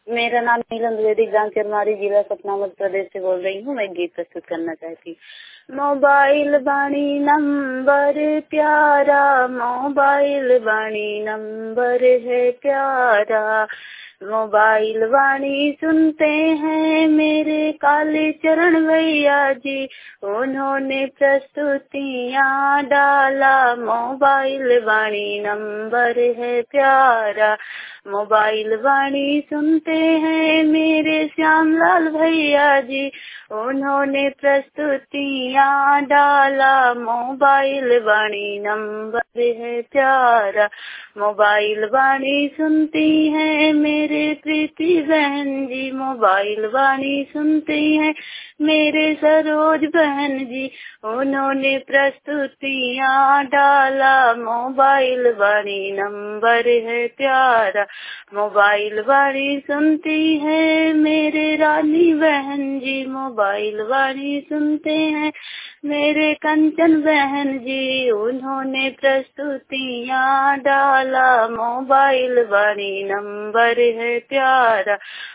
मेरा नाम नीलम द्विवेदी, ग्राम चिरमारी, जिला सतना, मध्य प्रदेश से बोल रही हूँ। मैं गीत प्रस्तुत करना चाहती हूँ। मोबाइल बाणी नंबर प्यारा, मोबाइल बाणी नंबर है प्यारा। मोबाइल वाणी सुनते हैं मेरे काले चरण भैया जी, उन्होंने प्रस्तुतियाँ डाला। मोबाइल वाणी नंबर है प्यारा। मोबाइल वाणी सुनते हैं मेरे श्यामलाल भैया जी, उन्होंने प्रस्तुतियाँ डाला। मोबाइल वाणी नंबर है प्यारा। मोबाइल वाणी सुनती हैं मेरे प्रीति बहन जी, मोबाइल वाणी सुनती हैं मेरे सरोज बहन जी, उन्होंने प्रस्तुतियाँ डाला। मोबाइल वाणी नंबर है प्यारा। मोबाइल वाणी सुनती है मेरे रानी बहन जी, मोबाइल वाणी सुनते हैं मेरे कंचन बहन जी, उन्होंने प्रस्तुतियाँ डाला। मोबाइल वाणी नंबर है प्यारा।